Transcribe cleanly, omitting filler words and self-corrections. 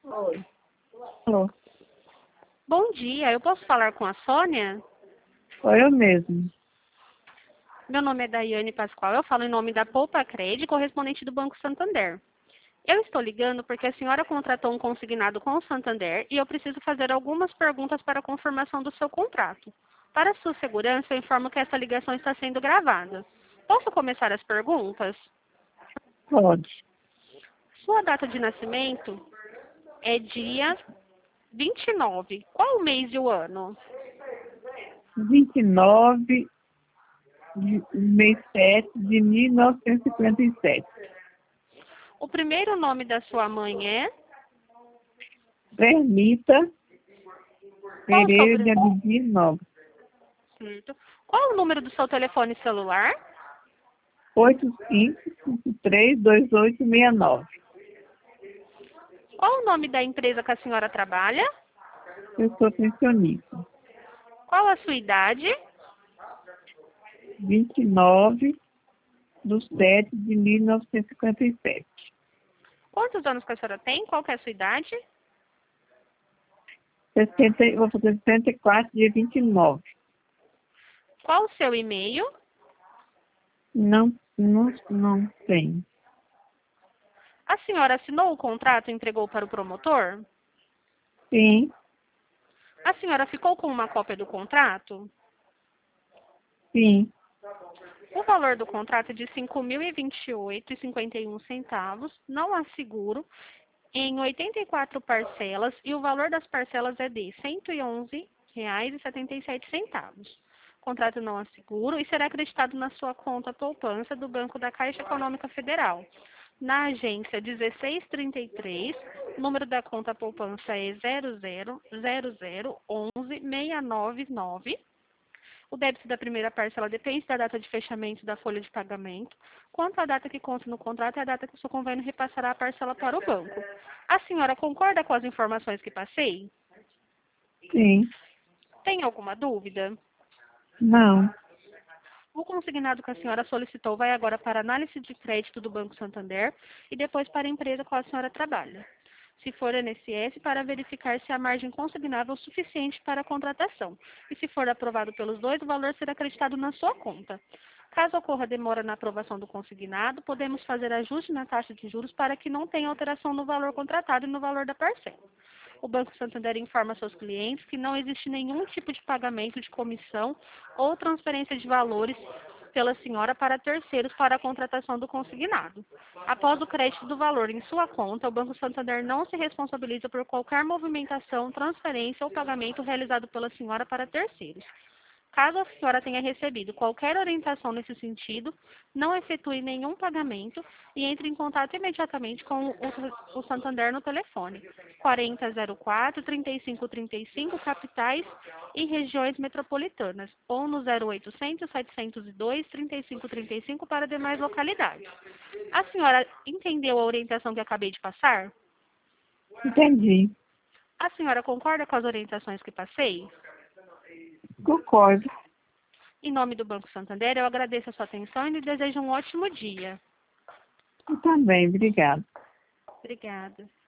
Oi. Alô. Bom dia, eu posso falar com a Sônia? Sou eu mesmo. Meu nome é Daiane Pascoal, eu falo em nome da Poupa Cred, correspondente do Banco Santander. Eu estou ligando porque a senhora contratou um consignado com o Santander e eu preciso fazer algumas perguntas para a confirmação do seu contrato. Para sua segurança, eu informo que essa ligação está sendo gravada. Posso começar as perguntas? Pode. Sua data de nascimento é dia 29. Qual o mês e o ano? 29 de mês 7 de 1957. O primeiro nome da sua mãe é? Vermita Qual o Pereira de sobre... Abdi Nova. Certo. Qual o número do seu telefone celular? 85532869. Qual o nome da empresa que a senhora trabalha? Eu sou pensionista. Qual a sua idade? 29 de 7 de 1957. Quantos anos que a senhora tem? Qual que é a sua idade? 60, vou fazer 64, dia 29. Qual o seu e-mail? Não tem. A senhora assinou o contrato e entregou para o promotor? Sim, A senhora ficou com uma cópia do contrato? sim. O valor do contrato é de R$ 5.028,51. Não há seguro em 84 parcelas e o valor das parcelas é de R$ 111,77. O contrato não há seguro e será acreditado na sua conta poupança do Banco da Caixa Econômica Federal. Na agência 1633, o número da conta poupança é 000011,699. O débito da primeira parcela depende da data de fechamento da folha de pagamento. Quanto à data que consta no contrato, é a data que o seu convênio repassará a parcela para o banco. A senhora concorda com as informações que passei? Sim. Tem alguma dúvida? Não. O consignado que a senhora solicitou vai agora para a análise de crédito do Banco Santander e depois para a empresa com a senhora trabalha. Se for INSS, para verificar se a margem consignável é suficiente para a contratação. E se for aprovado pelos dois, o valor será acreditado na sua conta. Caso ocorra demora na aprovação do consignado, podemos fazer ajuste na taxa de juros para que não tenha alteração no valor contratado e no valor da parcela. O Banco Santander informa seus clientes que não existe nenhum tipo de pagamento de comissão ou transferência de valores pela senhora para terceiros para a contratação do consignado. Após o crédito do valor em sua conta, o Banco Santander não se responsabiliza por qualquer movimentação, transferência ou pagamento realizado pela senhora para terceiros. Caso a senhora tenha recebido qualquer orientação nesse sentido, não efetue nenhum pagamento e entre em contato imediatamente com o Santander no telefone 4004-3535, capitais e regiões metropolitanas, ou no 0800 702 3535 para demais localidades. A senhora entendeu a orientação que acabei de passar? Entendi. A senhora concorda com as orientações que passei? Concordo. Em nome do Banco Santander, eu agradeço a sua atenção e lhe desejo um ótimo dia. Eu também, obrigada. Obrigada.